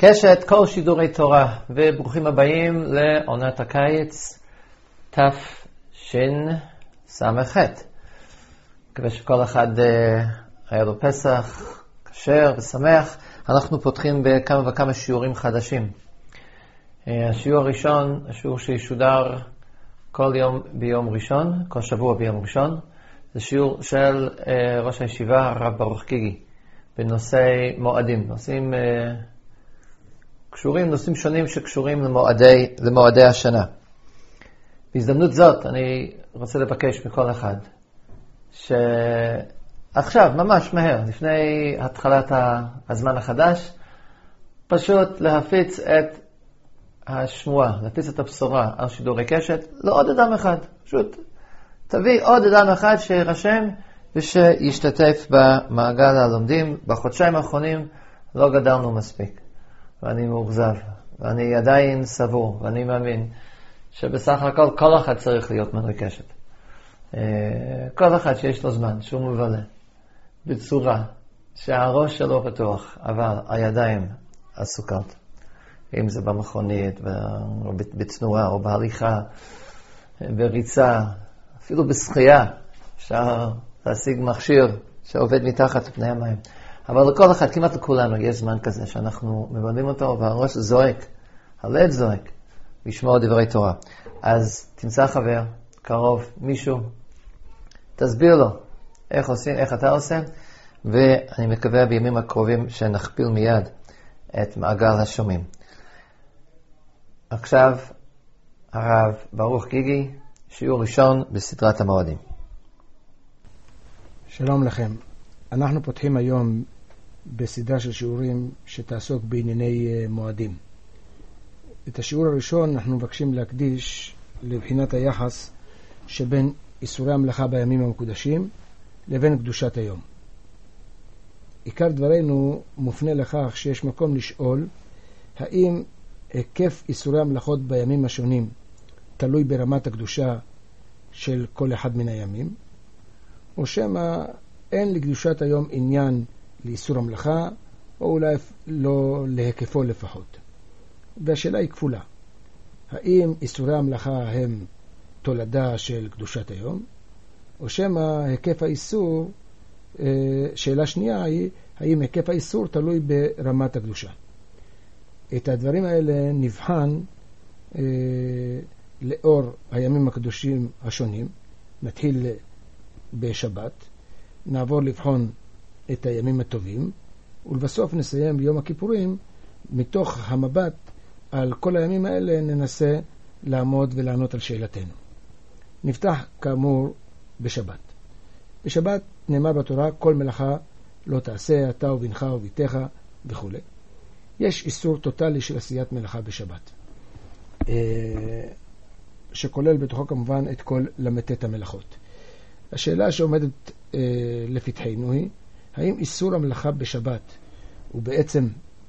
קשת כל שידורי תורה, וברוכים הבאים לעונת הקיץ תשס"ח. מקווה שכל אחד היה לו פסח כשר ושמח. אנחנו פותחים בכמה וכמה שיעורים חדשים. השיעור הראשון, השיעור שישודר כל יום ביום ראשון, כל שבוע ביום ראשון, זה שיעור של ראש הישיבה הרב ברוך גיגי בנושאי מועדים, נושאים שונים שקשורים למועדי השנה. בהזדמנות זאת אני רוצה לבקש מכל אחד שעכשיו, ממש מהר, לפני התחלת הזמן החדש, פשוט להפיץ את השמועה, להפיץ את הבשורה על שידורי קשת לעוד אדם אחד. פשוט תביא עוד אדם אחד שירשם ושישתתף במעגל הלומדים. בחודשיים האחרונים לא גדלנו מספיק, ואני מאוכזב, ואני עדיין סבור, ואני מאמין שבסך הכל כל אחד צריך להיות מנוי קשת. כל אחד שיש לו זמן, שהוא מבלה, בצורה שהראש שלו פתוח, אבל הידיים עסוקות. אם זה במכונית, או בתנועה, או בהליכה, בריצה, אפילו בשחייה, אפשר להשיג מכשיר שעובד מתחת לפני המים. אבל לכל אחד, כמעט לכולנו, יש זמן כזה שאנחנו מבלים אותו, והראש זועק, הלב זועק, לשמוע דברי תורה. אז תמצא חבר, קרוב, מישהו, תסביר לו איך עושים, איך אתה עושה, ואני מקווה בימים הקרובים שנכפיל מיד את מעגל השומעים. עכשיו, הרב ברוך גיגי, שיעור ראשון בסדרת המועדים. שלום לכם. אנחנו פותחים היום בסדרה של שיעורים שתעסוק בענייני מועדים. את השיעור הראשון אנחנו מבקשים להקדיש לבחינת היחס שבין איסורי המלאכה בימים המקודשים לבין קדושת היום. עיקר דברנו מופנה לכך שיש מקום לשאול האם היקף איסורי המלאכות בימים השונים תלוי ברמת הקדושה של כל אחד מן הימים, או שמה אין לקדושת היום עניין לאיסור המלאכה, או אולי לא להיקפו לפחות. והשאלה היא כפולה. האם איסורי המלאכה הם תולדה של קדושת היום, או שמה היקף האיסור, שאלה שנייה היא, האם היקף האיסור תלוי ברמת הקדושה. את הדברים האלה נבחן לאור הימים הקדושים השונים. נתחיל בשבת, נעבור לבחון את הימים הטובים, ולבסוף נסיים ביום הכיפורים. מתוך המבט על כל הימים האלה ננסה לעמוד ולענות על שאלתנו. נפתח כאמור בשבת. בשבת נאמר בתורה כל מלאכה לא תעשה, אתה ובנך וביתך וכו'. יש איסור טוטלי של עשיית מלאכה בשבת, שכולל בתוכו כמובן את כל למתת המלאכות. השאלה שעומדת לפתחנו היא, האם איסור המלאכה בשבת הוא בעצם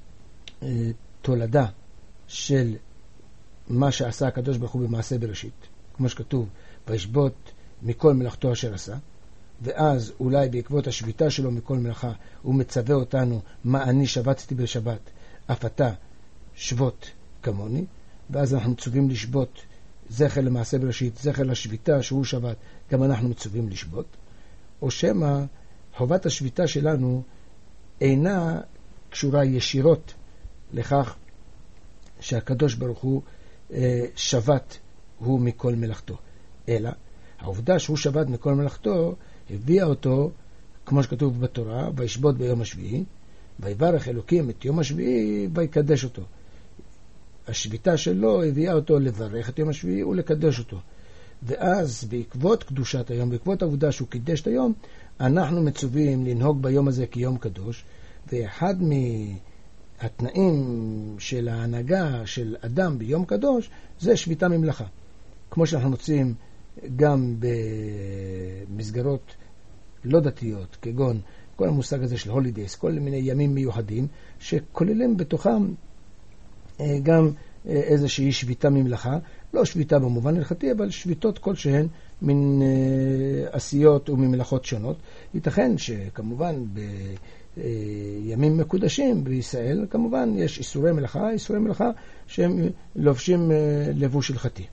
תולדה של מה שעשה הקדוש ברוך הוא במעשה בראשית, כמו שכתוב, וישבות מכל מלאכתו אשר עשה, ואז אולי בעקבות השביתה שלו מכל מלאכה הוא מצווה אותנו, מה אני שבתתי בשבת, אף אתה שבות כמוני, ואז אנחנו מצווים לשבות, זכר למעשה בראשית, זכר לשביתה שהוא שבת, גם אנחנו מצווים לשבות. או שמה חובת השביתה שלנו אינה קשורה ישירות לכך שהקדוש ברוך הוא שבת הוא מכל מלאכתו, אלא העובדה שהוא שבת מכל מלאכתו הביאה אותו, כמו שכתוב בתורה, וישבות ביום השביעי, ויברך אלוקים את יום השביעי ויקדש אותו. השביתה שלו הביאה אותו לברך את יום השביעי ולקדש אותו. ואז בעקבות קדושת היום, בעקבות העובדה שהוא קידש את היום, אנחנו מצווים לנהוג ביום הזה כיום קדוש, ואחד מהתנאים של ההנהגה של אדם ביום קדוש זה שביתה ממלאכה. כמו שאנחנו מוצאים גם במסגרות לא דתיות, כגון כל המושג הזה של הולידייס, כל מיני ימים מיוחדים שכוללים בתוכם גם איזושהי שביתה ממלאכה, לא שביתה במובן הלכתי, אבל שביתות כלשהן מן עשיות וממלאכות שונות. ייתכן שכמובן ימים מקודשים בישראל, כמובן יש איסורי מלאכה שהם לובשים לבוש הלכתי.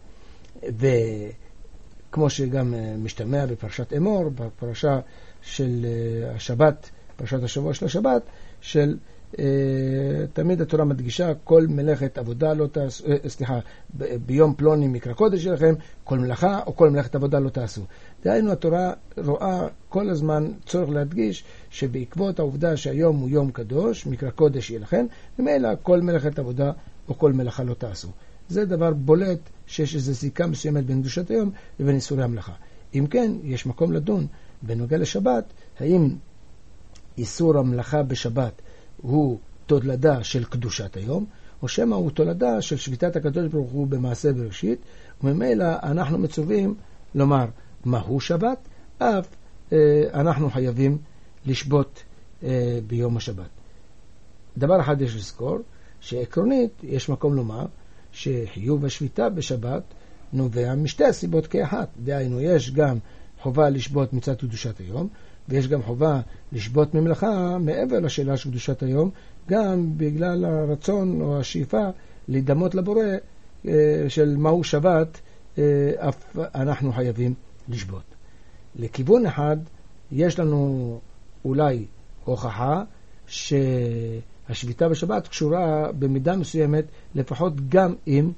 וכמו שגם משתמע בפרשת אמור, בפרשה של השבת, פרשת השבוע של השבת, של תמיד התורה מדגישה כל מלאכת עבודה לא תעשו, ביום פלוני מקרא קודש שלכם, כל מלאכה או כל מלאכת עבודה לא תעשו. דהיינו התורה רואה כל הזמן צורך להדגיש שבעקבות העובדה שהיום הוא יום קדוש, מקרא קודש יהיה לכם, ומילא כל מלאכת עבודה או כל מלאכה לא תעשו. זה דבר בולט שיש איזו זיקה מסוימת בין קדושת היום לבין איסורי המלאכה. אם כן, יש מקום לדון בנוגע לשבת, האם איסור המלאכה בשבת הוא תולדה של קדושת היום, או שמא הוא תולדה של שביתת הקדוש ברוך הוא במעשה בראשית, וממילא אנחנו מצווים לומר מהו שבת, אף אנחנו חייבים לשבות ביום השבת. דבר אחד יש לזכור, שעקרונית יש מקום לומר שחיוב השביתה בשבת נובע משתי הסיבות כאחת. דהיינו, יש גם חובה לשבות מצד קדושת היום, ויש גם חובה לשבות ממלאכה מעבר לשאלה של קדושת היום, גם בגלל הרצון או השאיפה להידמות לבורא של מהו שבת, אף אנחנו חייבים לשבות. לכיוון אחד יש לנו אולי הוכחה שהשביתה בשבת קשורה במידה מסוימת לפחות גם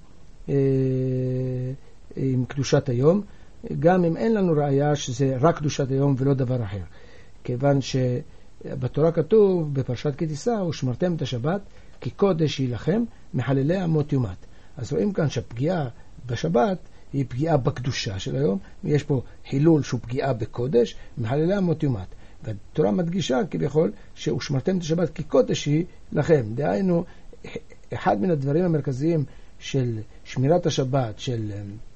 עם קדושת היום, גם אם אין לנו ראיה שזה רק קדושת היום ולא דבר אחר. כיוון שבתורה כתוב בפרשת כי תישא ושמרתם את השבת כי קודש היא לכם מחללי אמות יומת. אז רואים כאן שהפגיעה בשבת היא פגיעה בקדושה של היום, ויש פה חילול שהוא פגיעה בקודש מחללי אמות יומת. והתורה מדגישה כביכול שושמרתם את השבת כי קודש היא לכם. דהיינו, אחד מן הדברים המרכזיים של שמירת השבת, של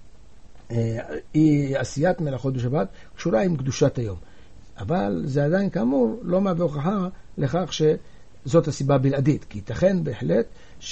היא עשיית מלאכות בשבת, קשורה עם קדושת היום. אבל זה עדיין כאמור לא מהווה הוכחה לכך שזאת הסיבה בלעדית, כי ייתכן בהחלט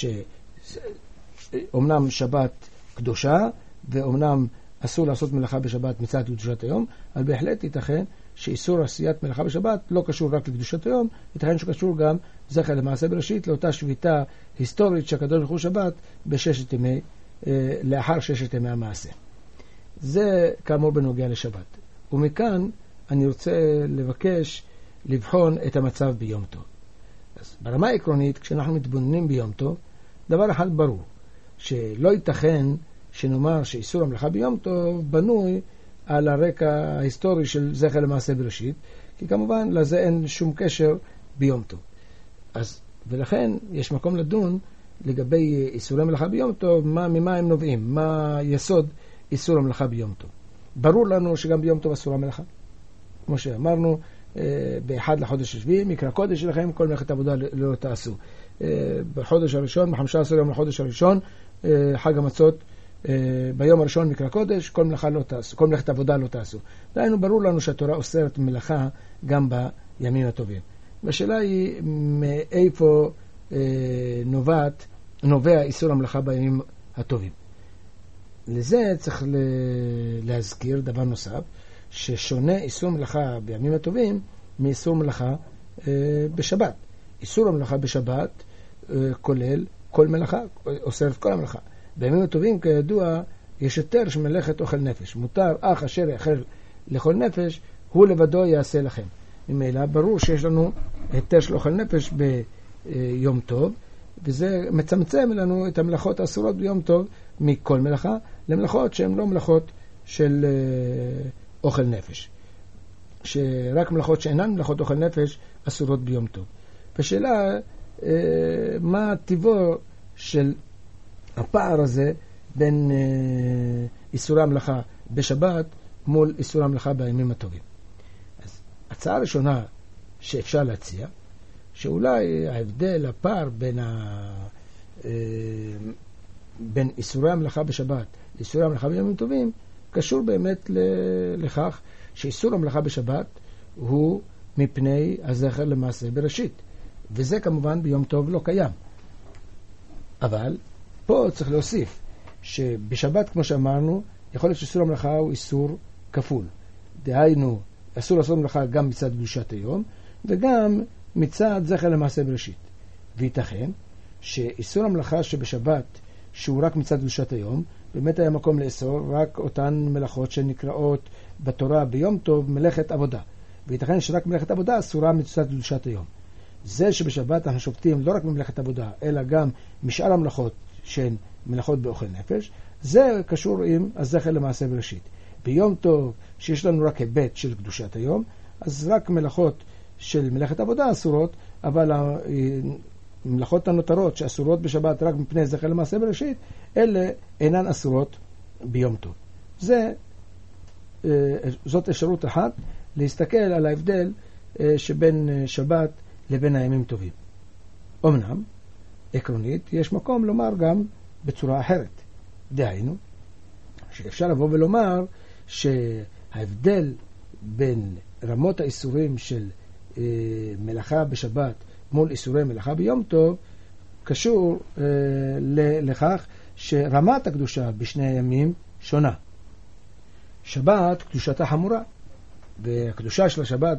שאומנם שבת קדושה ואומנם אסור לעשות מלאכה בשבת מצד קדושת היום, אבל בהחלט ייתכן שאיסור עשיית מלאכה בשבת לא קשור רק לקדושת היום, ייתכן שקשור גם זכר למעשה בראשית, לאותה שביתה היסטורית שהקדוש ברוך הוא שבת בששת ימי, לאחר ששת ימי המעשה. זה כאמור בנוגע לשבת. ומכאן אני רוצה לבקש לבחון את המצב ביום טוב. אז ברמה העקרונית, כשאנחנו מתבוננים ביום טוב, דבר אחד ברור, שלא ייתכן שנאמר שאיסור המלאכה ביום טוב בנוי על הרקע ההיסטורי של זכר למעשה בראשית, כי כמובן לזה אין שום קשר ביום טוב. אז ולכן יש מקום לדון לגבי איסורי מלאכה ביום טוב, ממה הם נובעים, מה יסוד איסור המלאכה ביום טוב. ברור לנו שגם ביום טוב אסורה מלאכה. כמו שאמרנו, באחד לחודש השביעי, מקרא קודש שלכם, כל מלאכת עבודה לא תעשו. בחודש הראשון, ב-15 יום לחודש הראשון, חג המצות, ביום הראשון מקרא קודש, כל מלאכה לא תעשו, כל מלאכת עבודה לא תעשו. דהיינו, ברור לנו שהתורה אוסרת מלאכה גם בימים הטובים. והשאלה היא, מאיפה נובע איסור המלאכה בימים הטובים. לזה צריך להזכיר דבר נוסף, ששונה איסור מלאכה בימים הטובים מאיסור מלאכה בשבת. איסור המלאכה בשבת כולל כל מלאכה, אוסר את כל המלאכה. בימים הטובים, כידוע, יש יותר שמלאכת אוכל נפש. מותר אך אשר יאכל לאכול נפש, הוא לבדו יעשה לכם. ממילא ברור שיש לנו היתר של אוכל נפש ביום טוב, וזה מצמצם לנו את המלאכות האסורות ביום טוב מכל מלאכה, למלאכות שהן לא מלאכות של אוכל נפש. שרק מלאכות שאינן מלאכות אוכל נפש אסורות ביום טוב. בשאלה, מה טיבו של הפער הזה בין איסורי המלאכה בשבת מול איסורי המלאכה בימים הטובים? אז הצעה ראשונה שאפשר להציע, שאולי ההבדל, הפער בין איסורי המלאכה בשבת לאיסורי המלאכה בימים טובים, קשור באמת לכך שאיסור המלאכה בשבת הוא מפני הזכר למעשה בראשית. וזה כמובן ביום טוב לא קיים. אבל פה צריך להוסיף שבשבת, כמו שאמרנו, יכול להיות שאיסור המלאכה הוא איסור כפול. דהיינו, אסור לעשות מלאכה גם מצד קדושת היום, וגם מצד זכר למעשה בראשית. וייתכן שאיסור המלאכה שבשבת, שהוא רק מצד קדושת היום, באמת היה מקום לאסור רק אותן מלאכות שנקראות בתורה ביום טוב מלאכת עבודה. וייתכן שרק מלאכת עבודה אסורה מצד קדושת היום. זה שבשבת אנחנו שופטים לא רק ממלאכת עבודה, אלא גם משאר המלאכות שהן מלאכות באוכל נפש, זה קשור עם הזכר למעשה בראשית. ביום טוב, שיש לנו רק היבט של קדושת היום, אז רק מלאכות של מלאכת עבודה אסורות, אבל המלאכות הנותרות שאסורות בשבת רק מפני זכר למעשה בראשית, אלה אינן אסורות ביום טוב. זאת אפשרות אחת להסתכל על ההבדל שבין שבת לבין הימים טובים. אמנם, עקרונית, יש מקום לומר גם בצורה אחרת. דהיינו, שאפשר לבוא ולומר שההבדל בין רמות האיסורים של מלאכה בשבת מול איסורי מלאכה ביום טוב, קשור לכך שרמת הקדושה בשני הימים שונה. שבת, קדושתה חמורה, והקדושה של השבת,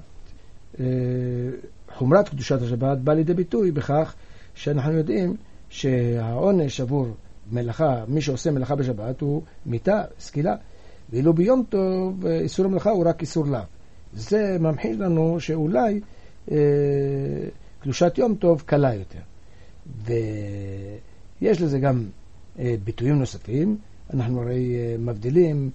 חומרת קדושת השבת, בא לידי ביטוי בכך שאנחנו יודעים שהעונש עבור מלאכה, מי שעושה מלאכה בשבת הוא מיתה, סקילה, ואילו ביום טוב איסור המלאכה הוא רק איסור לאו. זה ממחיש לנו שאולי קדושת יום טוב קלה יותר. ויש לזה גם ביטויים נוספים. אנחנו הרי מבדילים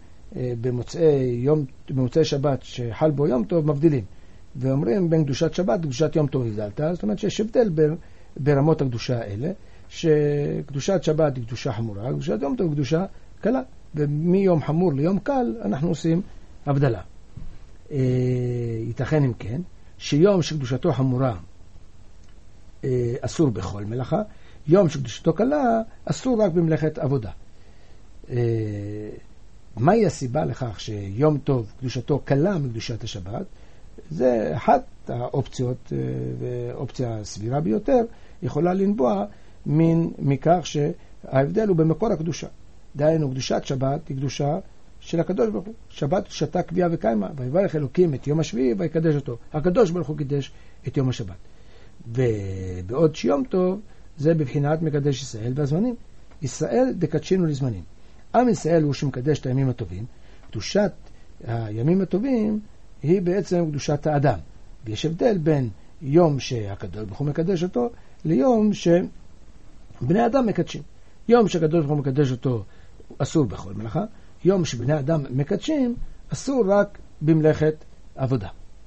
במוצאי שבת שחל בו יום טוב, מבדילים. ואומרים בין קדושת שבת לקדושת יום טוב הבדלת. זאת אומרת שיש הבדל ברמות הקדושה האלה, שקדושת שבת היא קדושה חמורה, קדושת יום טוב היא קדושה קלה. ומיום חמור ליום קל אנחנו עושים הבדלה. ייתכן אם כן, שיום שקדושתו חמורה אסור בכל מלאכה, יום שקדושתו קלה אסור רק במלאכת עבודה. מהי הסיבה לכך שיום טוב קדושתו קלה מקדושת השבת? זה אחת האופציות, ואופציה סבירה ביותר, יכולה לנבוע מכך שההבדל הוא במקור הקדושה. דהיינו, קדושת שבת היא קדושה של הקדוש ברוך הוא. שבת קדושתה קביעה וקיימה, ויברך אלוקים את יום השביעי ויקדש אותו. הקדוש ברוך הוא קידש את יום השבת. ובעוד שיום טוב זה בבחינת מקדש ישראל והזמנים. ישראל דקדשינו לזמנים. עם ישראל הוא שמקדש את הימים הטובים. קדושת הימים הטובים היא בעצם קדושת האדם. ויש הבדל בין יום שהקדוש ברוך הוא מקדש אותו ליום שבני אדם מקדשים. יום שהקדוש ברוך הוא מקדש אותו אסור בכל מלאכה. יום שבני אדם מקדשים אסור רק במלאכת עבודה.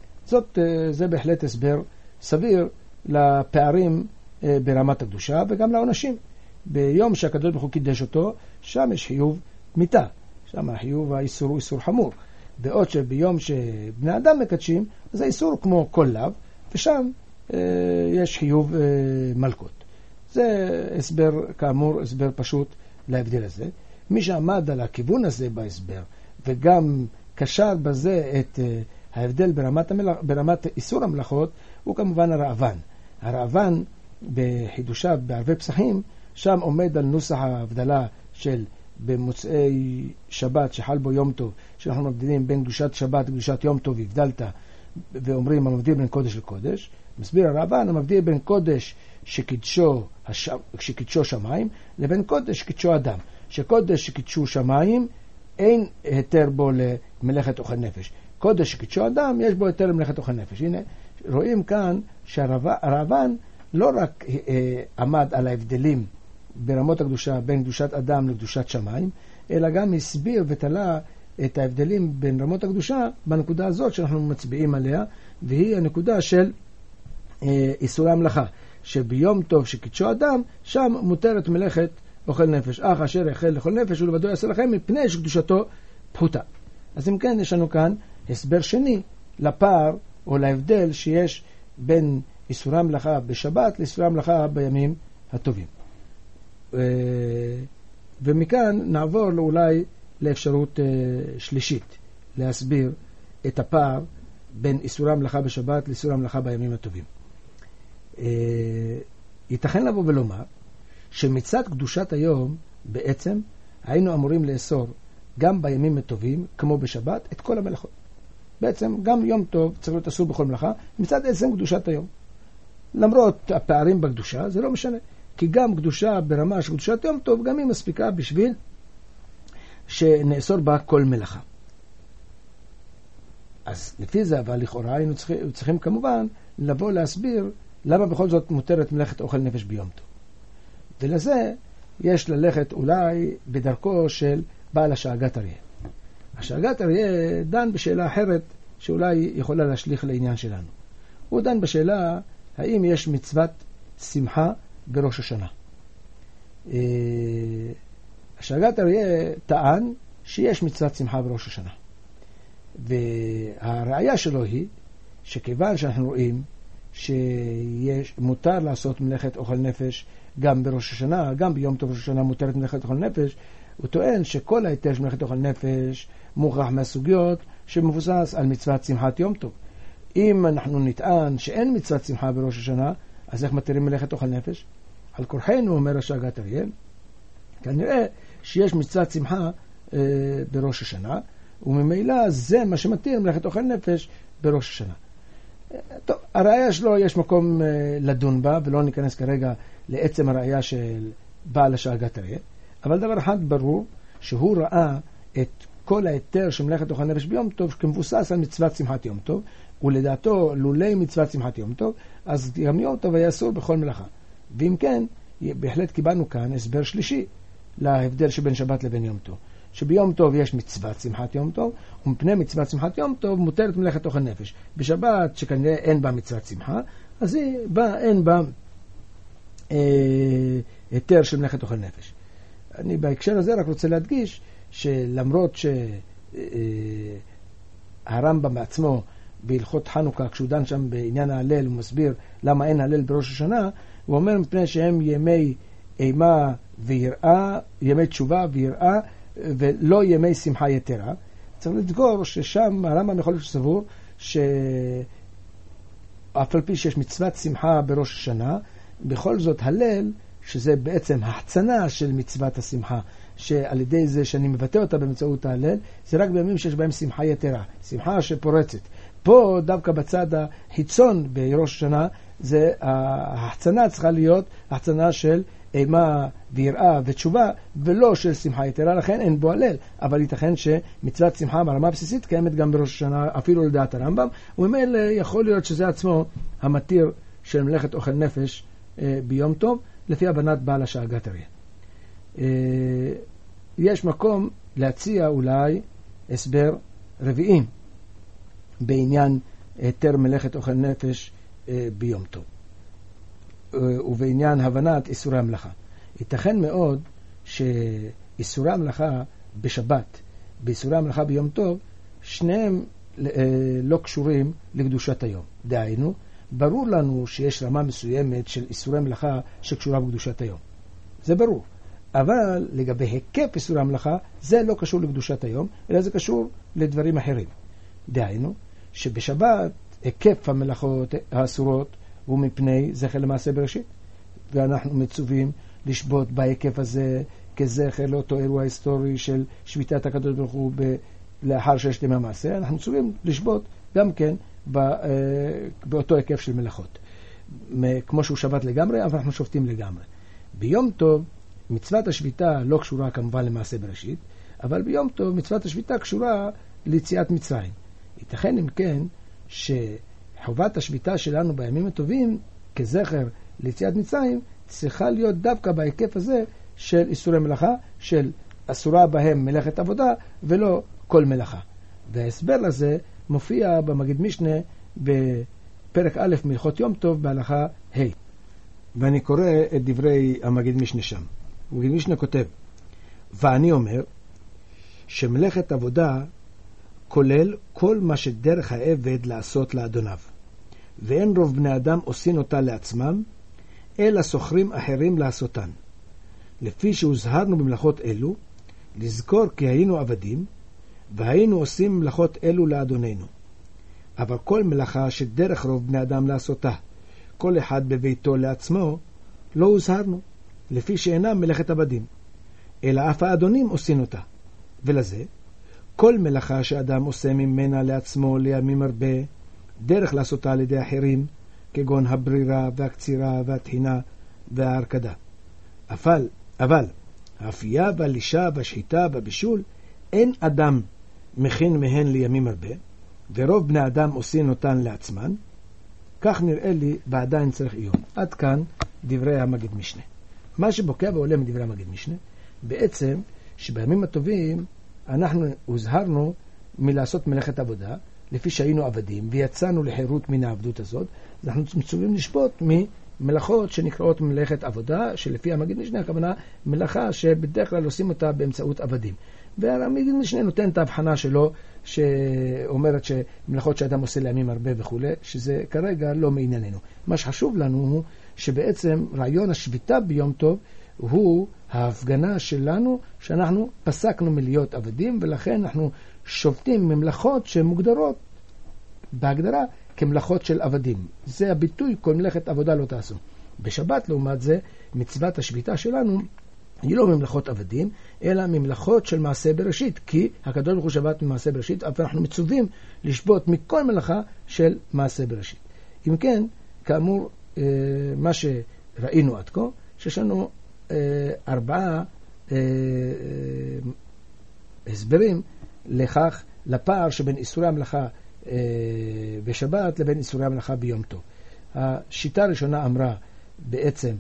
זה בהחלט הסבר סביר לפערים ברמת הקדושה וגם לעונשים. ביום שהקדוש ברוך הוא קידש אותו, שם יש חיוב מיתה. שם החיוב האיסור הוא איסור חמור. בעוד שביום שבני אדם מקדשים, אז האיסור כמו כל לאו, ושם יש חיוב מלכות. זה הסבר, כאמור, הסבר פשוט להבדל הזה. מי שעמד על הכיוון הזה בהסבר, וגם קשר בזה את ההבדל ברמת איסור המלאכות, הוא כמובן הרעבן. הרעבן בחידושיו בערבי פסחים, שם עומד על נוסח ההבדלה של במוצאי שבת שחל בו יום טוב, שאנחנו מבדילים בין קדושת שבת לקדושת יום טוב הבדלת, ואומרים המבדיל בין קודש לקודש. מסביר הרעבן, המבדיל בין קודש שקידשו שמיים לבין קודש שקידשו אדם. שקודש שקידשו שמיים אין היתר בו למלאכת אוכל נפש. קודש שקידשו אדם יש בו היתר למלאכת אוכל נפש. הנה, רואים כאן שהרעבן לא רק עמד על ההבדלים ברמות הקדושה בין קדושת אדם לקדושת שמיים, אלא גם הסביר ותלה את ההבדלים בין רמות הקדושה בנקודה הזאת שאנחנו מצביעים עליה, והיא הנקודה של איסורי המלאכה, שביום טוב שקידשו אדם, שם מותרת מלאכת אוכל נפש. אך אשר יאכל לאכול נפש ולבדו יעשה לכם מפני שקדושתו פחותה. אז אם כן, יש לנו כאן הסבר שני לפער או להבדל שיש בין איסורי המלאכה בשבת לאיסורי המלאכה בימים הטובים. ומכאן נעבור אולי לאפשרות שלישית, להסביר את הפער בין איסורי המלאכה בשבת לאיסורי המלאכה בימים הטובים. ייתכן לבוא ולומר שמצד קדושת היום בעצם היינו אמורים לאסור גם בימים הטובים כמו בשבת את כל המלאכות. בעצם גם יום טוב צריך להיות אסור בכל מלאכה מצד עצם קדושת היום. למרות הפערים בקדושה, זה לא משנה. כי גם קדושה ברמה של קדושת יום טוב, גם היא מספיקה בשביל שנאסור בה כל מלאכה. אז לפי זה, אבל לכאורה היינו צריכים כמובן לבוא להסביר למה בכל זאת מותרת מלאכת אוכל נפש ביום טוב. ולזה יש ללכת אולי בדרכו של בעל השאגת אריה. השאגת אריה דן בשאלה אחרת שאולי יכולה להשליך לעניין שלנו. הוא דן בשאלה האם יש מצוות שמחה בראש השנה. השאגת אריה טען שיש מצוות שמחה בראש השנה. והראיה שלו היא שכיוון שאנחנו רואים שמותר לעשות מלאכת אוכל נפש גם בראש השנה, גם ביום טוב ראש השנה מותרת מלאכת אוכל נפש, הוא טוען שכל ההיתר של מלאכת אוכל נפש מוכרח מהסוגיות שמבוסס על מצוות שמחת יום טוב. אם אנחנו נטען שאין מצוות שמחה בראש השנה, אז איך מתירים מלאכת אוכל נפש? על כורחנו, אומר השאגת אריה, כנראה שיש מצוות שמחה בראש השנה, וממילא זה מה שמתיר מלאכת אוכל נפש בראש השנה. טוב, הראיה שלו יש מקום לדון בה, ולא ניכנס כרגע לעצם הראיה של בעל השאגת אריה, אבל דבר אחד ברור, שהוא ראה את כל ההיתר של מלאכת אוכל נפש ביום טוב כמבוסס על מצוות שמחת יום טוב, ולדעתו לולי מצוות שמחת יום טוב, אז גם יום טוב היה אסור בכל מלאכה. ואם כן, בהחלט קיבלנו כאן הסבר שלישי להבדל שבין שבת לבין יום טוב. שביום טוב יש מצוות שמחת יום טוב, ומפני מצוות שמחת יום טוב מותרת מלאכת אוכל נפש. בשבת שכנראה אין בה מצוות שמחה, אז אין בה היתר של מלאכת אוכל נפש. אני בהקשר הזה רק רוצה להדגיש שלמרות שהרמב"ם בעצמו בהלכות חנוכה, כשהוא דן שם בעניין ההלל, הוא מסביר למה אין הלל בראש השנה, הוא אומר מפני שהם ימי אימה ויראה, ימי תשובה ויראה, ולא ימי שמחה יתרה. צריך לזכור ששם הרמב"ם יכול להיות סבור שאף על פי שיש מצוות שמחה בראש השנה, בכל זאת הלל, שזה בעצם ההחצנה של מצוות השמחה, שעל ידי זה שאני מבטא אותה באמצעות ההלל, זה רק בימים שיש בהם שמחה יתרה, שמחה שפורצת. פה דווקא בצד החיצון בראש השנה, זה ההחצנה צריכה להיות החצנה של אימה ויראה ותשובה, ולא של שמחה יתרה, לכן אין בו הלל. אבל ייתכן שמצוות שמחה ברמה הבסיסית קיימת גם בראש השנה, אפילו לדעת הרמב"ם, וממילא יכול להיות שזה עצמו המתיר של מלאכת אוכל נפש ביום טוב, לפי הבנת בעל השאגת אריה. יש מקום להציע אולי הסבר רביעי בעניין היתר מלאכת אוכל נפש ביום טוב, ובעניין הבנת איסורי המלאכה. ייתכן מאוד שאיסורי המלאכה בשבת, באיסורי המלאכה ביום טוב, שניהם לא קשורים לקדושת היום. דהיינו, ברור לנו שיש רמה מסוימת של איסורי מלאכה שקשורה בקדושת היום. זה ברור. אבל לגבי היקף איסורי המלאכה, זה לא קשור לקדושת היום, אלא זה קשור לדברים אחרים. דהיינו, שבשבת היקף המלאכות האסורות הוא מפני זכר למעשה בראשית. ואנחנו מצווים לשבות בהיקף הזה כזכר לאותו אירוע היסטורי של שביתת הקדוש ברוך הוא לאחר ששת ימי המעשה. אנחנו מצווים לשבות גם כן באותו היקף של מלאכות. כמו שהוא שבת לגמרי, אבל אנחנו שובתים לגמרי. ביום טוב, מצוות השביתה לא קשורה כמובן למעשה בראשית, אבל ביום טוב מצוות השביתה קשורה ליציאת מצרים. ייתכן אם כן שחובת השביתה שלנו בימים הטובים כזכר ליציאת מצרים צריכה להיות דווקא בהיקף הזה של איסורי מלאכה, של אסורה בהם מלאכת עבודה ולא כל מלאכה. וההסבר לזה מופיע במגיד משנה בפרק א' מהלכות יום טוב בהלכה ה'. ואני קורא את דברי המגיד משנה שם. המגיד משנה כותב, ואני אומר שמלאכת עבודה כולל כל מה שדרך העבד לעשות לאדוניו, ואין רוב בני אדם עושים אותה לעצמם, אלא סוחרים אחרים לעשותן. לפי שהוזהרנו במלאכות אלו, לזכור כי היינו עבדים, והיינו עושים מלאכות אלו לאדוננו. אבל כל מלאכה שדרך רוב בני אדם לעשותה, כל אחד בביתו לעצמו, לא הוזהרנו, לפי שאינם מלאכת עבדים, אלא אף האדונים עושים אותה. ולזה, כל מלאכה שאדם עושה ממנה לעצמו לימים הרבה, דרך לעשותה על ידי אחרים, כגון הברירה והקצירה והטחינה וההרקדה. אבל האפייה והלישה והשחיטה והבישול, אין אדם מכין מהן לימים הרבה, ורוב בני אדם עושים אותן לעצמן, כך נראה לי ועדיין צריך עיון. עד כאן דברי המגיד משנה. מה שבוקע ועולה מדברי המגיד משנה, בעצם שבימים הטובים אנחנו הוזהרנו מלעשות מלאכת עבודה, לפי שהיינו עבדים ויצאנו לחירות מן העבדות הזאת, אז אנחנו מצווים לשפוט ממלאכות שנקראות מלאכת עבודה, שלפי המגיד משנה הכוונה מלאכה שבדרך כלל עושים אותה באמצעות עבדים. והמגיד משנה נותן את ההבחנה שלו, שאומרת שמלאכות שאדם עושה לימים הרבה וכו', שזה כרגע לא מענייננו. מה שחשוב לנו הוא שבעצם רעיון השביתה ביום טוב הוא ההפגנה שלנו שאנחנו פסקנו מלהיות עבדים, ולכן אנחנו שובתים ממלאכות שמוגדרות בהגדרה כמלאכות של עבדים. זה הביטוי, כל מלאכת עבודה לא תעשו. בשבת לעומת זה, מצוות השביתה שלנו היא לא ממלאכות עבדים, אלא ממלאכות של מעשה בראשית, כי הקדוש ברוך הוא שבת ממעשה בראשית, אבל אנחנו מצווים לשבות מכל מלאכה של מעשה בראשית. אם כן, כאמור, מה שראינו עד כה, שיש לנו 4 הסברים לכך, לפער שבין איסורי המלאכה בשבת לבין איסורי המלאכה ביום טוב. השיטה הראשונה אמרה בעצם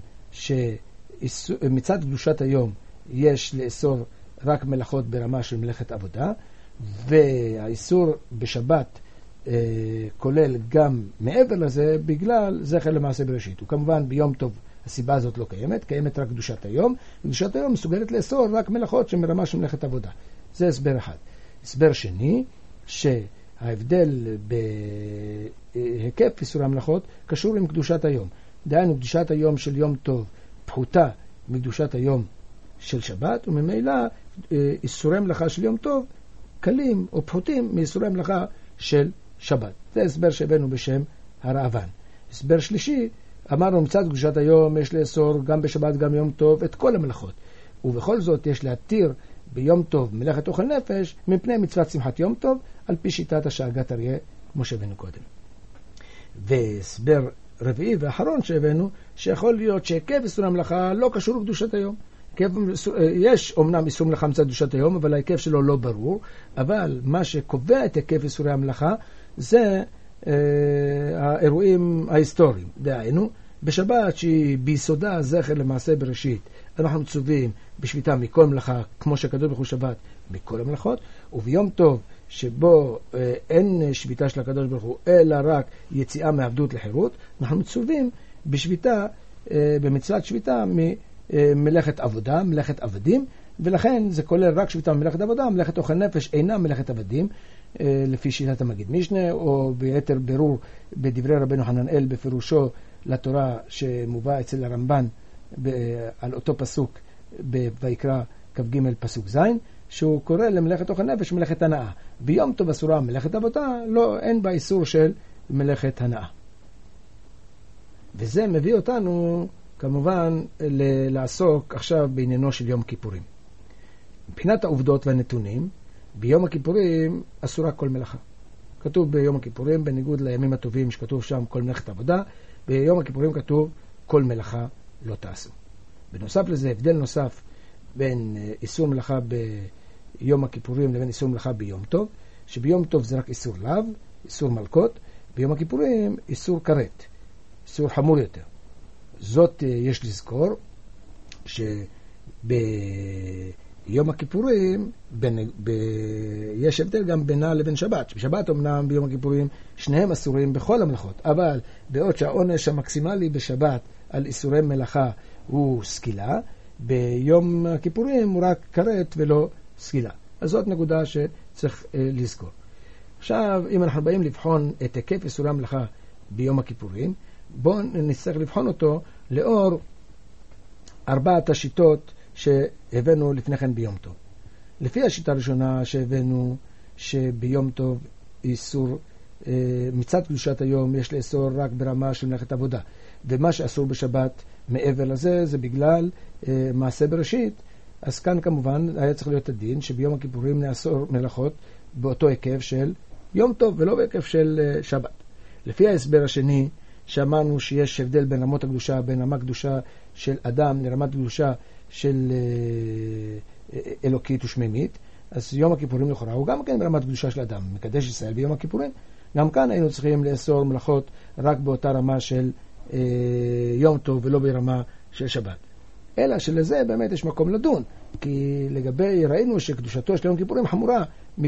שמצד קדושת היום יש לאסור רק מלאכות ברמה של מלאכת עבודה, והאיסור בשבת כולל גם מעבר לזה בגלל זכר למעשה בראשית. וכמובן ביום טוב הסיבה הזאת לא קיימת, קיימת רק קדושת היום, וקדושת היום מסוגלת לאסור רק מלאכות שמרמה של מלאכת עבודה. זה הסבר אחד. הסבר שני, שההבדל בהיקף איסורי המלאכות קשור עם קדושת היום. דהיינו, קדושת היום של יום טוב פחותה מקדושת היום של שבת, וממילא איסורי מלאכה של יום טוב קלים או פחותים מאיסורי מלאכה של שבת. זה הסבר שהבאנו בשם הרעב"ן. הסבר שלישי, אמרנו מצד קדושת היום יש לאסור גם בשבת גם יום טוב את כל המלאכות, ובכל זאת יש להתיר ביום טוב מלאכת אוכל נפש מפני מצוות שמחת יום טוב, על פי שיטת השאגת אריה כמו שהבאנו קודם. והסבר רביעי ואחרון שהבאנו, שיכול להיות שהיקף איסור המלאכה לא קשור לקדושת היום. יש אומנם איסור מלאכה מצד קדושת היום, אבל ההיקף שלו לא ברור, אבל מה שקובע את היקף איסורי המלאכה זה האירועים ההיסטוריים. דהיינו, בשבת שהיא ביסודה זכר למעשה בראשית, אנחנו מצווים בשביתה מכל מלאכה, כמו שהקדוש ברוך הוא שבת מכל המלאכות, וביום טוב שבו אין שביתה של הקדוש ברוך הוא, אלא רק יציאה מעבדות לחירות, אנחנו מצווים בשביתה, במצוות שביתה ממלאכת עבודה, מלאכת עבדים, ולכן זה כולל רק שביתה ממלאכת עבודה, מלאכת אוכל נפש אינה מלאכת עבדים, לפי שיטת המגיד משנה, או ביתר ברור בדברי רבנו חננאל בפירושו לתורה שמובא אצל הרמב"ן על אותו פסוק בויקרא כ"ג פסוק ז', שהוא קורא למלאכת אוכל נפש מלאכת הנאה. ביום טוב אסורה מלאכת עבודה, לא, אין בה איסור של מלאכת הנאה. וזה מביא אותנו כמובן לעסוק עכשיו בעניינו של יום כיפורים. מבחינת העובדות והנתונים, ביום הכיפורים אסורה כל מלאכה. כתוב ביום הכיפורים, בניגוד לימים הטובים שכתוב שם כל מלאכת עבודה, ביום הכיפורים כתוב כל מלאכה לא תעשו. בנוסף לזה, הבדל נוסף בין איסור מלאכה ביום הכיפורים לבין איסור מלאכה ביום טוב, שביום טוב זה רק איסור לאו, איסור מלכות, ביום הכיפורים איסור כרת, איסור חמור יותר. זאת יש לזכור שביום הכיפורים יש הבדל גם בינה לבין שבת. בשבת אמנם ביום הכיפורים שניהם אסורים בכל המלאכות, אבל בעוד שהעונש המקסימלי בשבת על איסורי מלאכה הוא סקילה, ביום הכיפורים הוא רק כרת ולא סקילה. אז זאת נקודה שצריך לזכור. עכשיו, אם אנחנו באים לבחון את היקף איסורי המלאכה ביום הכיפורים, בואו נצטרך לבחון אותו לאור 4 השיטות שהבאנו לפני כן ביום טוב. לפי השיטה הראשונה שהבאנו שביום טוב איסור, מצד קדושת היום יש לאסור רק ברמה של מלאכת עבודה, ומה שאסור בשבת מעבר לזה זה בגלל מעשה בראשית, אז כאן כמובן היה צריך להיות הדין שביום הכיפורים נאסור מלאכות באותו היקף של יום טוב ולא בהיקף של שבת. לפי ההסבר השני שאמרנו שיש הבדל בין רמות הקדושה, בין רמת קדושה של אדם לרמת קדושה של אלוקית ושמימית, אז יום הכיפורים לכאורה הוא גם כן ברמת קדושה של אדם, מקדש ישראל ביום הכיפורים. גם כאן היינו צריכים לאסור מלאכות רק באותה רמה של יום טוב ולא ברמה של שבת. אלא שלזה באמת יש מקום לדון, כי לגבי ראינו שקדושתו של יום כיפורים חמורה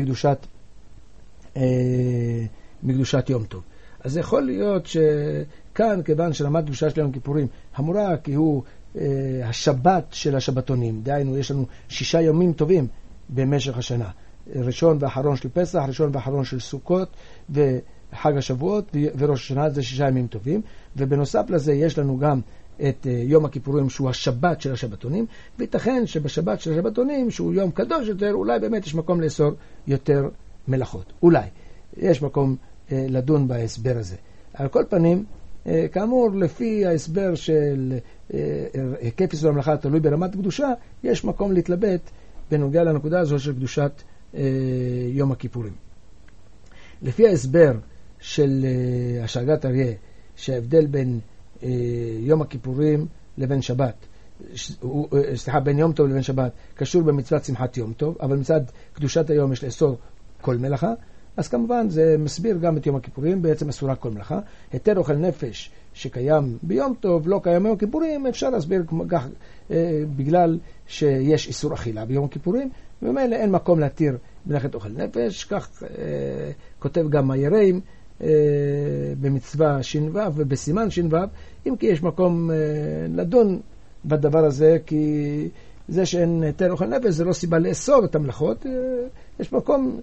מקדושת יום טוב. אז יכול להיות שכאן, כיוון שרמת קדושה של יום כיפורים חמורה, כי הוא השבת של השבתונים, דהיינו יש לנו 6 ימים טובים במשך השנה, ראשון ואחרון של פסח, ראשון ואחרון של סוכות וחג השבועות וראש השנה, זה 6 ימים טובים, ובנוסף לזה יש לנו גם את יום הכיפורים שהוא השבת של השבתונים, וייתכן שבשבת של השבתונים שהוא יום קדוש יותר, אולי באמת יש מקום לאסור יותר מלאכות, אולי יש מקום לדון בהסבר הזה. על כל פנים, כאמור, לפי ההסבר של היקף איסור המלאכה תלוי ברמת קדושה, יש מקום להתלבט בנוגע לנקודה הזו של קדושת יום הכיפורים. לפי ההסבר של השאגת אריה, שההבדל בין יום הכיפורים לבין שבת, בין יום טוב לבין שבת, קשור במצוות שמחת יום טוב, אבל מצד קדושת היום יש לאסור כל מלאכה, אז כמובן זה מסביר גם את יום הכיפורים, בעצם אסורה כל מלאכה. היתר אוכל נפש שקיים ביום טוב, לא קיים ביום הכיפורים, אפשר להסביר כך, בגלל שיש איסור אכילה ביום הכיפורים, וממילא אין מקום להתיר מלאכת אוכל נפש, כך כותב גם מיירים במצווה ש"ו ובסימן ש"ו, אם כי יש מקום לדון בדבר הזה, כי זה שאין היתר אוכל נפש זה לא סיבה לאסור את המלאכות, יש מקום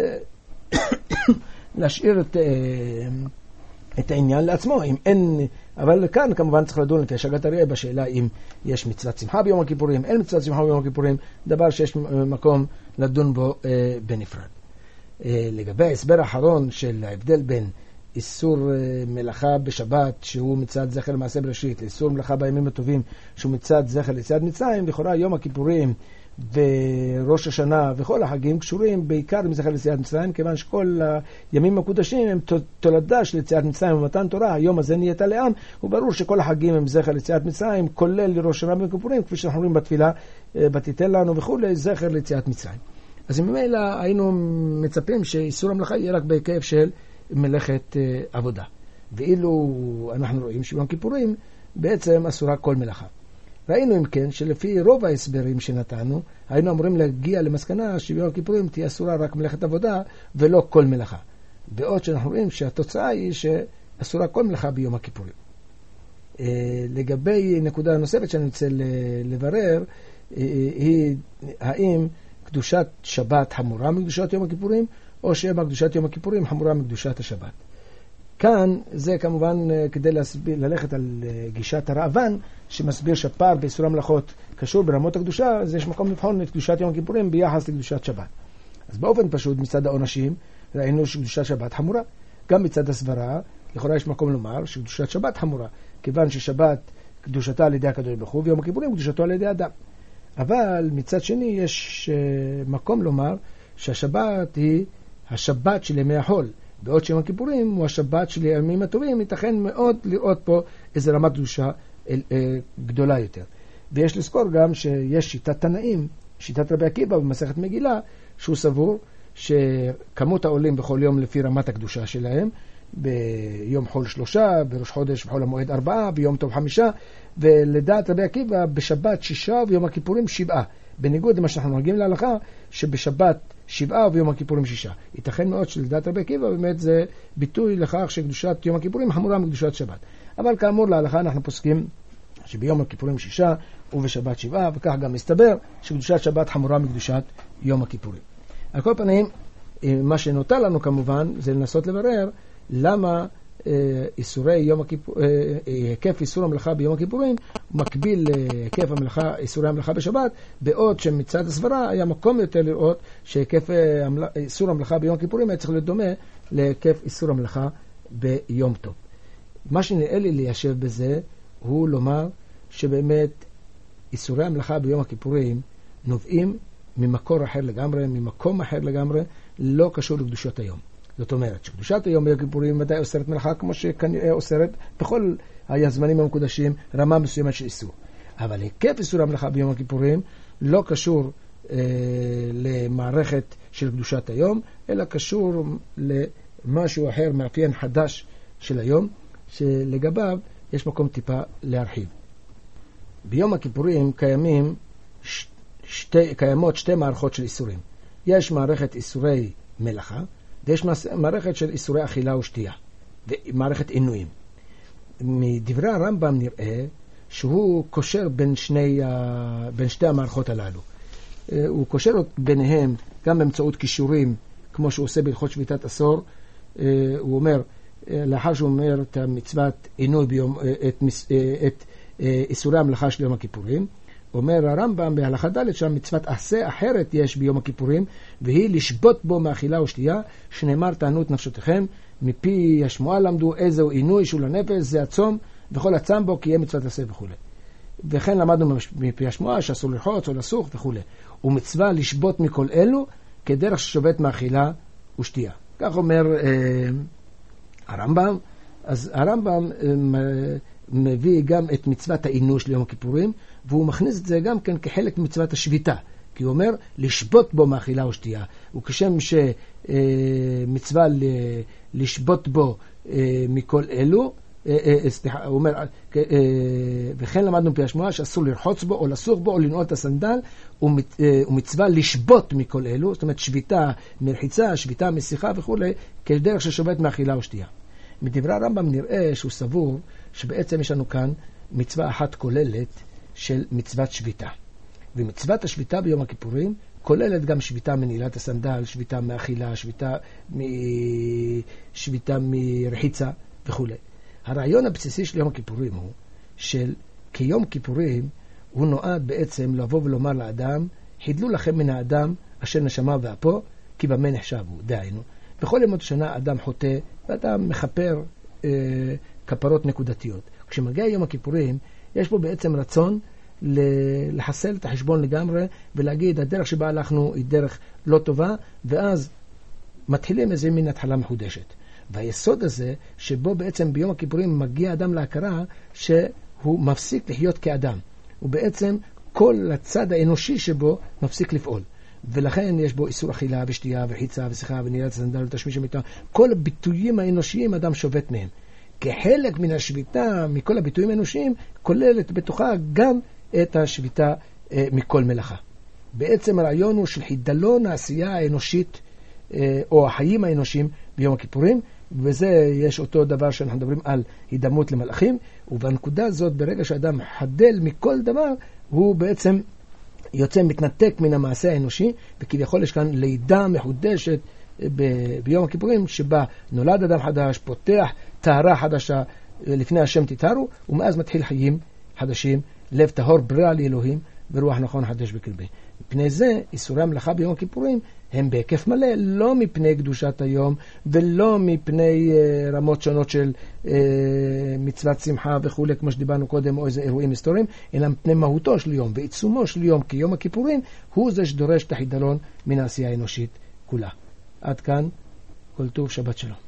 להשאיר את העניין לעצמו, אם אין, אבל כאן כמובן צריך לדון לפי השאגת אריה בשאלה אם יש מצוות שמחה ביום הכיפורים, אין מצוות שמחה ביום הכיפורים, דבר שיש מקום לדון בו בנפרד. לגבי ההסבר האחרון של ההבדל בין איסור מלאכה בשבת שהוא מצד זכר למעשה בראשית, לאיסור מלאכה בימים הטובים שהוא מצד זכר ליציאת מצרים, לכאורה יום הכיפורים וראש השנה וכל החגים קשורים בעיקר לזכר ליציאת מצרים, כיוון שכל הימים המקודשים הם תולדה של יציאת מצרים ומתן תורה, היום הזה נהיית לעם, וברור שכל החגים הם זכר ליציאת מצרים, כולל לראש השנה וכיפורים, כפי שאנחנו רואים בתפילה ותיתן לנו וכו', זכר ליציאת מצרים. אז ממילא היינו מצפים שאיסור המלאכה יהיה רק בהיקף של מלאכת עבודה, ואילו אנחנו רואים שיום כיפורים בעצם אסורה כל מלאכה. ראינו אם כן שלפי רוב ההסברים שנתנו היינו אמורים להגיע למסקנה שביום הכיפורים תהיה אסורה רק מלאכת עבודה ולא כל מלאכה, בעוד שאנחנו רואים שהתוצאה היא שאסורה כל מלאכה ביום הכיפורים. לגבי נקודה נוספת שאני רוצה לברר היא האם קדושת שבת חמורה מקדושת יום הכיפורים או שמא קדושת יום הכיפורים חמורה מקדושת השבת. כאן זה כמובן כדי ללכת על גישת הרעב"ן שמסביר שהפער באיסור המלאכות קשור ברמות הקדושה, אז יש מקום לבחון את קדושת יום הכיפורים ביחס לקדושת שבת. אז באופן פשוט מצד העונשים ראינו שקדושת שבת חמורה, גם מצד הסברה לכאורה יש מקום לומר שקדושת שבת חמורה, כיוון ששבת קדושתה על ידי הקדוש ברוך הוא ויום הכיפורים קדושתו על ידי אדם. אבל מצד שני יש מקום לומר שהשבת היא השבת של ימי החול, בעוד שיום הכיפורים הוא השבת של הימים הטובים, ייתכן מאוד לראות פה איזו רמת קדושה גדולה יותר. ויש לזכור גם שיש שיטת תנאים, שיטת רבי עקיבא במסכת מגילה, שהוא סבור שכמות העולים בכל יום לפי רמת הקדושה שלהם, ביום חול 3, בראש חודש בחול המועד 4, ביום טוב 5, ולדעת רבי עקיבא בשבת 6 וביום הכיפורים 7. בניגוד למה שאנחנו נוהגים להלכה, שבשבת 7 וביום הכיפורים 6. ייתכן מאוד שלדעת רבי עקיבא באמת זה ביטוי לכך שקדושת יום הכיפורים חמורה מקדושת שבת. אבל כאמור להלכה אנחנו פוסקים שביום הכיפורים 6 ובשבת 7, וכך גם מסתבר שקדושת שבת חמורה מקדושת יום הכיפורים. על כל פנים, מה שנותר לנו כמובן זה לנסות לברר למה איסורי יום הכיפורים, היקף איסור המלאכה ביום הכיפורים מקביל להיקף איסורי המלאכה בשבת, בעוד שמצד הסברה היה מקום יותר לראות שהיקף איסור המלאכה ביום הכיפורים היה צריך להיות דומה להיקף איסור המלאכה ביום טוב. מה שנראה לי ליישב בזה הוא לומר שבאמת איסורי המלאכה ביום הכיפורים נובעים ממקור אחר לגמרי, ממקום אחר לגמרי, לא קשור לקדושת היום. זאת אומרת שקדושת היום ביום הכיפורים ודאי אוסרת מלאכה כמו שכנראה אוסרת בכל הזמנים המקודשים רמה מסוימת של איסור. אבל היקף איסור המלאכה ביום הכיפורים לא קשור למערכת של קדושת היום, אלא קשור למשהו אחר, מאפיין חדש של היום, שלגביו יש מקום טיפה להרחיב. ביום הכיפורים קיימות שתי מערכות של איסורים. יש מערכת איסורי מלאכה, ויש מערכת של איסורי אכילה ושתייה, ומערכת עינויים. מדברי הרמב"ם נראה שהוא קושר בין שתי המערכות הללו. הוא קושר ביניהם גם באמצעות קישורים, כמו שהוא עושה בהלכות שביתת עשור. הוא אומר, לאחר שהוא אומר את המצוות עינוי את איסורי המלאכה של יום הכיפורים, אומר הרמב"ם בהלכה ד' שהמצוות עשה אחרת יש ביום הכיפורים, והיא לשבות בו מאכילה ושתייה, שנאמר תענו את נפשותיכם, מפי השמועה למדו איזהו עינוי שול הנפש, זה הצום, וכל הצם בו כי יהיה מצוות עשה וכו'. וכן למדנו מפי השמועה שאסור לרחוץ או לסוך וכו'. ומצווה לשבות מכל אלו כדרך ששובת מאכילה ושתייה. כך אומר הרמב"ם. אז הרמב"ם מביא גם את מצוות העינוי של יום הכיפורים, והוא מכניס את זה גם כן כחלק מצוות השביתה, כי הוא אומר לשבות בו מאכילה ושתייה, וכשם שמצווה לשבות בו מכל אלו, הוא אומר, וכן למדנו מפי השמועה שאסור לרחוץ בו או לסוך בו או לנעול את הסנדל, ומצווה לשבות מכל אלו, זאת אומרת שביתה מרחיצה, שביתה משיחה וכו', כדרך ששובת מאכילה ושתייה. מדברי הרמב"ם נראה שהוא סבור שבעצם יש לנו כאן מצווה אחת כוללת של מצוות שביתה. ומצוות השביתה ביום הכיפורים כוללת גם שביתה מנעילת הסנדל, שביתה מאכילה, שביתה מרחיצה וכו'. הרעיון הבסיסי של יום הכיפורים הוא כיום כיפורים הוא נועד בעצם לבוא ולומר לאדם, חידלו לכם מן האדם אשר נשמה ואפו, כי במה נחשבו. דהיינו, בכל ימות השנה אדם חוטא ואדם מכפר כפרות נקודתיות. כשמגיע יום הכיפורים, יש פה בעצם רצון לחסל את החשבון לגמרי ולהגיד, הדרך שבה הלכנו היא דרך לא טובה, ואז מתחילים איזה מין התחלה מחודשת. והיסוד הזה, שבו בעצם ביום הכיפורים מגיע אדם להכרה שהוא מפסיק לחיות כאדם. ובעצם כל הצד האנושי שבו מפסיק לפעול. ולכן יש בו איסור אכילה ושתייה ורחיצה ושיחה ונעילת הסנדל ותשמיש המיטה. כל הביטויים האנושיים אדם שובת מהם. כחלק מן השביתה, מכל הביטויים האנושיים, כוללת בתוכה גם את השביתה מכל מלאכה. בעצם הרעיון הוא של חידלון העשייה האנושית או החיים האנושיים ביום הכיפורים, וזה יש אותו דבר שאנחנו מדברים על הידמות למלאכים, ובנקודה הזאת ברגע שאדם חדל מכל דבר, הוא בעצם יוצא מתנתק מן המעשה האנושי, וכביכול יש כאן לידה מחודשת ביום הכיפורים, שבה נולד אדם חדש, פותח טהרה חדשה, לפני השם תטהרו, ומאז מתחיל חיים חדשים, לב טהור בריאה לאלוהים, ורוח נכון חדש בקרבי. מפני זה, איסורי המלאכה ביום הכיפורים הם בהיקף מלא, לא מפני קדושת היום, ולא מפני רמות שונות של מצוות שמחה וכו', כמו שדיברנו קודם, או איזה אירועים היסטוריים, אלא מפני מהותו של יום, ועיצומו של יום כיום הכיפורים, הוא זה שדורש את החידלון מן העשייה האנושית כולה. עד כאן, כל טוב, שבת שלום.